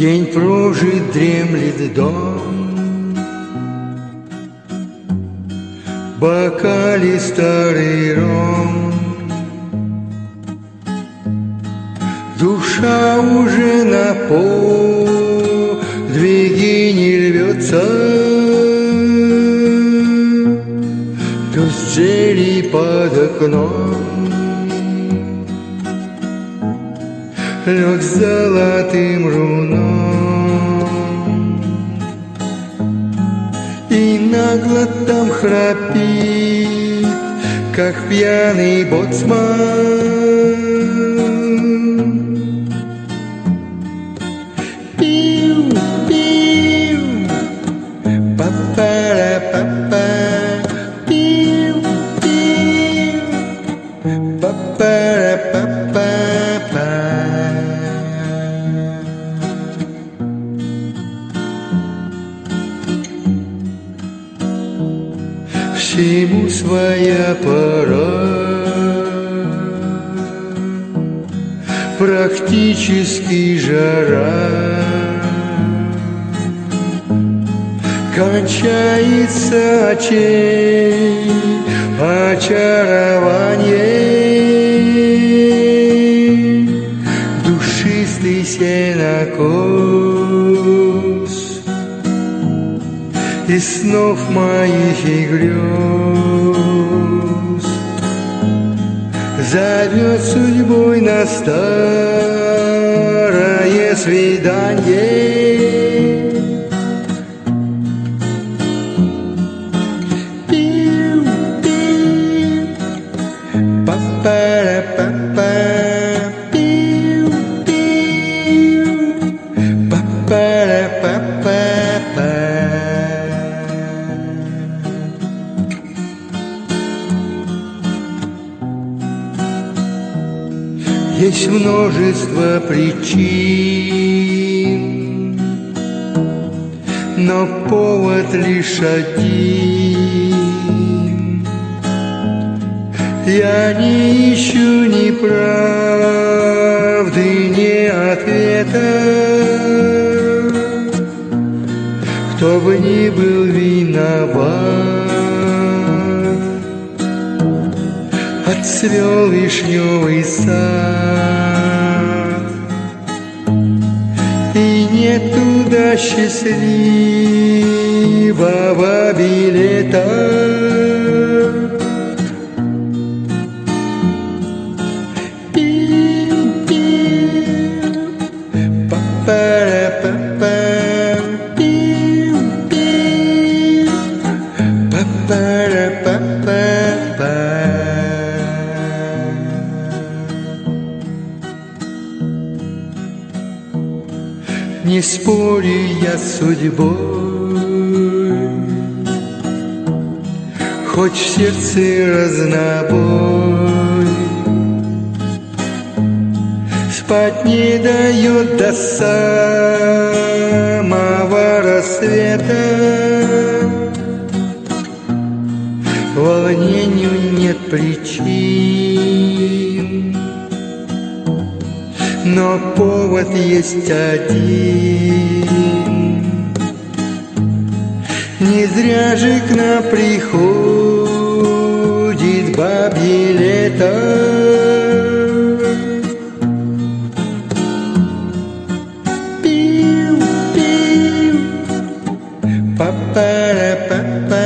День прожит, дремлет дом, в бокале старый ром. Душа уже на подвиги не рвется, то с джерри под окном лег золотым руном и нагло там храпит, как пьяный боцман. Пиу-пиу, па-па-ра-па-па, пиу-пиу, па-па-ра-па-па. Всему своя пора, практически жара. Кончается очей очарование, душистый сенокос из снов моих и грез зовет судьбой на старое свидание. Пиу-пиу, па-па-ра-па-па, пиу-пиу, па-па-ра-па-па. Есть множество причин, но повод лишь один. Я не ищу ни правды, ни ответа. Кто бы ни был виноват, отцвел вишневый сад, и нет туда счастливого билета. Пиу-пиу, па-па-ра-па-па, пиу-пиу, па-па-ра-па-па-па. Не спорю я с судьбой, хоть в сердце разнобой, спать не дает до самого рассвета. Волнению нет причин, но повод есть один. Не зря же к нам приходит бабье лето. Пиу-пиу, па-па-ра-па-па.